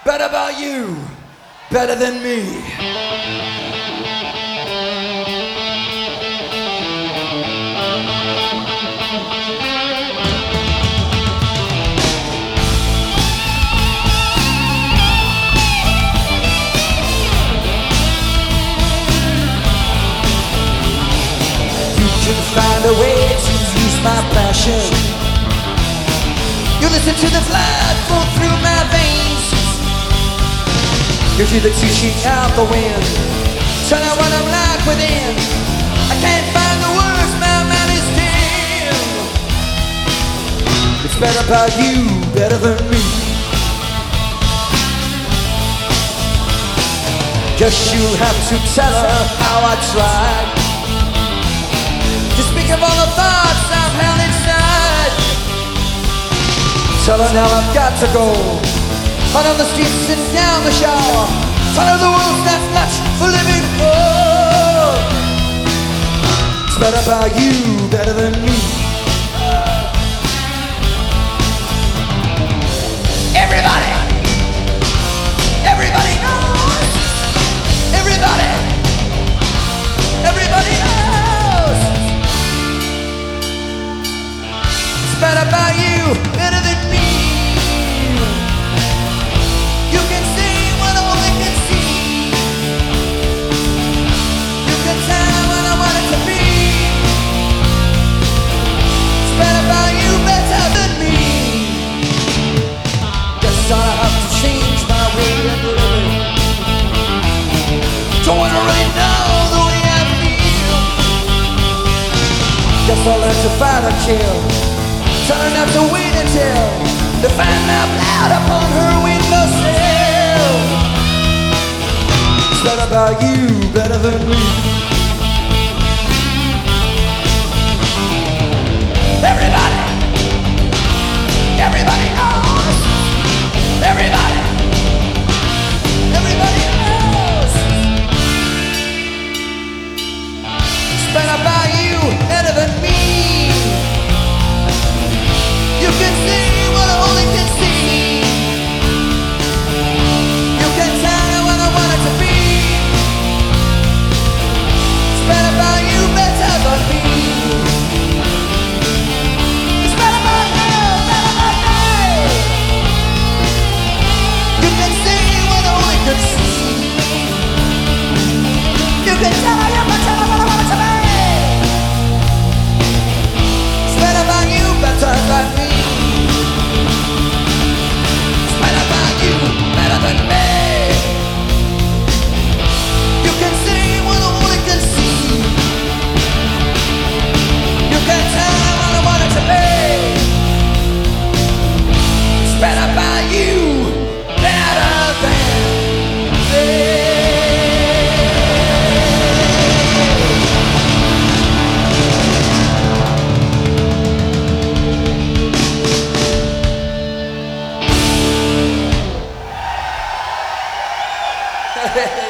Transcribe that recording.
Better about you, better than me. You can find a way to use my passion. You listen to the blood flow through my veins. You feel the teaching out the wind. Turn out what I'm like within. I can't find the words, my mind is dim. It's better about you, better than me. Guess you'll have to tell her how I tried to speak of all the thoughts I've held inside. Tell her now I've got to go. Out on the streets and down the shore. Tell her the world's not much for living for. It's better about you, better than me. Everybody, everybody knows. Everybody, everybody knows. It's better about you, better than me. You can see what only can see. You can tell what I want it to be. It's better about you, better than me. Guess I have to change my way of living. Don't wanna really know the way I feel. Guess I'll learn to fight or kill. Turn up to wait until to find out loud upon her windowsill. It's better about you, better than me. Everybody, everybody knows. Everybody, everybody knows. It's better about you, better than me. You can see what I only can see. You can tell what I want it to be. It's better about you, better than me. It's better about you, better than me. You can see what I only can see. You can tell what I want it to be. It's better about you, better than me. Better than me. You can see what only can see. You can tell what I want it to be. It's better by you, better than me. Yeah.